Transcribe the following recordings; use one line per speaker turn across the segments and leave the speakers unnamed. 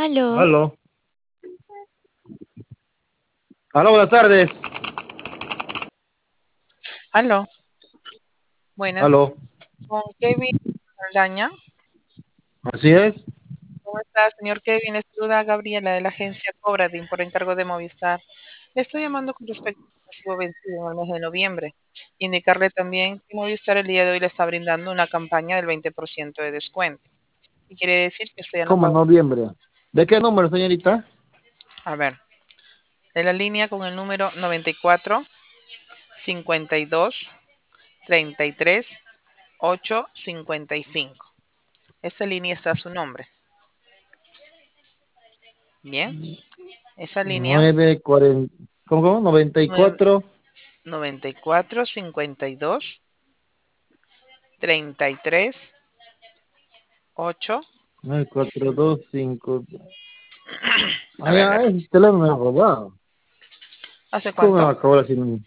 Aló,
Aló. Aló, buenas tardes.
Aló, buenas.
Aló.
Con Kevin Aldaña.
Así es.
¿Cómo está, señor Kevin? Le saluda Gabriela de la agencia Cobradin por encargo de Movistar. Le estoy llamando con respecto al recibo vencido en el mes de noviembre. Indicarle también que Movistar el día de hoy le está brindando una campaña del 20% de descuento. Y quiere decir que usted ya no
¿Cómo en
paga.
noviembre? ¿De qué número, señorita?
A ver, de la línea con el número 94 52 33 8 55. Esa línea está a su nombre. Bien, esa línea
940. ¿Cómo? 94.
94 52 33 8.
94252.
A
Ay,
ver,
ay, ese teléfono me ha robado.
¿hace
¿Cómo me
cuánto?
va a cobrar si no?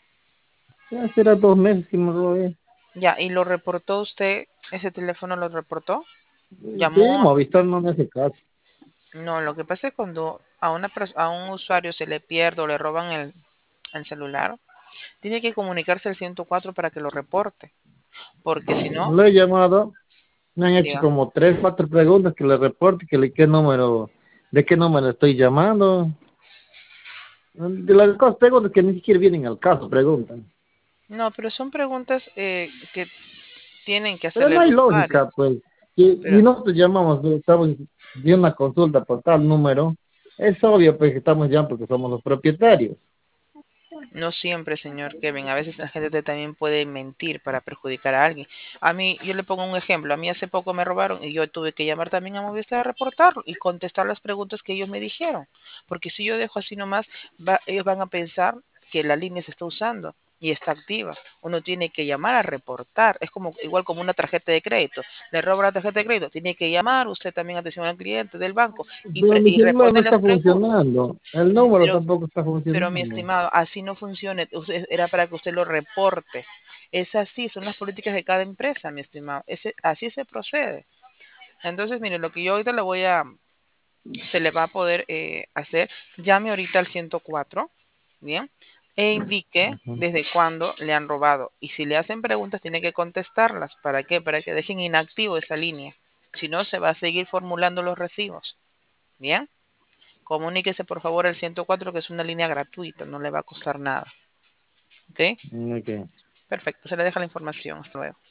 Ya será 2 meses que me robé.
Ya, ¿y lo reportó usted? ¿Ese teléfono lo reportó?
Sí,
Llamó.
Movistar no me hace caso.
No, lo que pasa es cuando a un usuario se le pierde o le roban el celular, tiene que comunicarse al 104 para que lo reporte, porque si no,
Le he llamado. Me han hecho
diga,
como 3, 4 preguntas que le reporte, qué número, de qué número estoy llamando. De las cosas preguntas que ni siquiera vienen al caso, preguntan.
no, pero son preguntas que tienen que
Pero
hacerle
no
el
hay
usuario,
lógica, pues. Y
pero
nosotros llamamos, estamos de una consulta por tal número. Es obvio, pues, que estamos llamando porque somos los propietarios.
no siempre, señor Kevin. A veces la gente también puede mentir para perjudicar a alguien. A mí, yo le pongo un ejemplo. A mí hace poco me robaron y yo tuve que llamar también a Movistar a reportarlo y contestar las preguntas que ellos me dijeron. Porque si yo dejo así nomás, ellos van a pensar que la línea se está usando y está activa. Uno tiene que llamar a reportar. Es como igual como una tarjeta de crédito. Le roba la tarjeta de crédito. Tiene que llamar usted también atención al cliente del banco
Pero mi
y
celular no
responde las
está
preguntas.
funcionando. El número
Pero
tampoco está
pero mi
funcionando.
estimado, así no funciona. Era para que usted lo reporte. Es así, son las políticas de cada empresa, mi estimado. Así se procede. Entonces, mire, lo que yo ahorita se le va a poder hacer, llame ahorita al 104, ¿bien? E indique
Ujú.
desde cuándo le han robado. Y si le hacen preguntas, tiene que contestarlas. ¿Para qué? Para que dejen inactivo esa línea. Si no, se va a seguir formulando los recibos. ¿Bien? Comuníquese por favor al 104, que es una línea gratuita, no le va a costar nada. ¿Ok?
Ok.
Perfecto, se le deja la información. Hasta luego.